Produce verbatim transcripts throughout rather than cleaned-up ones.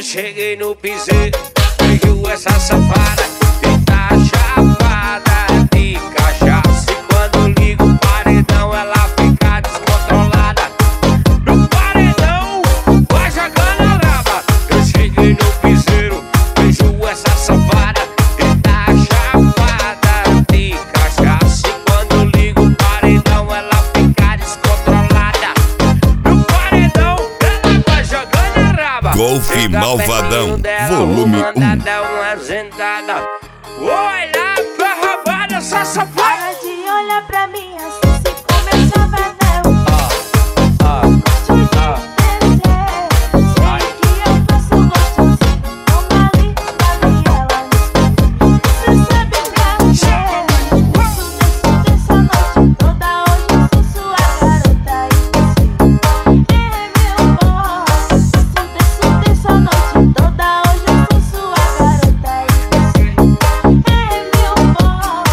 cheguei no piseiro, vejo essa safada que tá chapada de cachaça. E quando ligo o paredão, ela fica descontrolada. No paredão, vai jogando a raba. Eu cheguei no piseiro, vejo essa safada que tá chapada de cachaça. E quando ligo o paredão, ela fica descontrolada. No paredão, ela vai jogando a raba. Golfe Malvadão, volume um. Uma sentada. Olha pra rabada essa safada. Para de olhar pra mim assim, se começava não. Ah, ah, Gosto de descer, sei que eu faço gostosinho. Toma ali, ali, ela me Cê sabe mexer. Gosto desse, dessa noite toda. Hoje eu sou sua garota e você é meu boy. Gosto desse, dessa noite toda. Hoje eu sou sua garota e você é meu boy.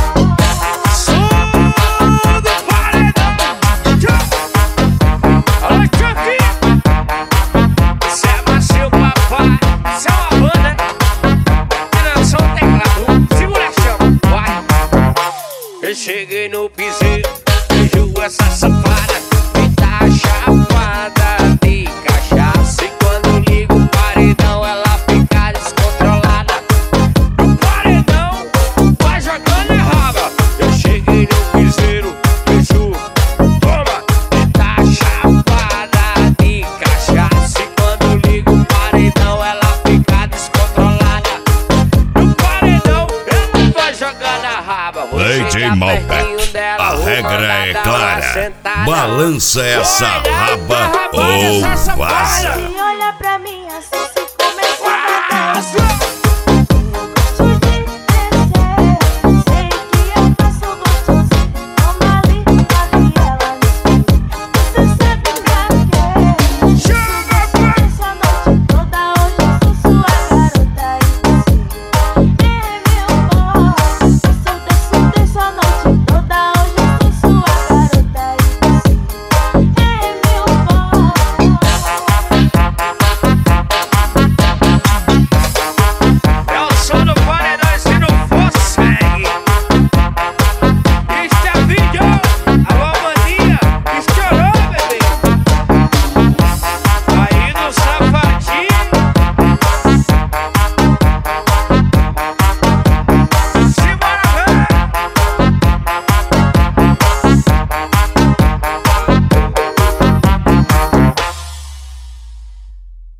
Alô, Chucky! Cê é macio, papai. Cê é uma banda. E não sou um teclado. Segura a chama, vai. Eu cheguei no piseiro, vejo essa safada que tá chapada de cachaça. E quando ligo o paredão, ela fica descontrolada. No paredão, vai jogando a raba. Eu cheguei no piseiro, vejo, toma, que tá chapada de cachaça. E quando ligo o paredão, ela fica descontrolada. No paredão, ela vai jogando a raba. Vou D J chegar Malbec, pertinho dela, a vou regra mandar é dar uma clara. sentada. Balança essa Olha pra raba rabada ou essa safada. vaza. E olha pra mim assim, se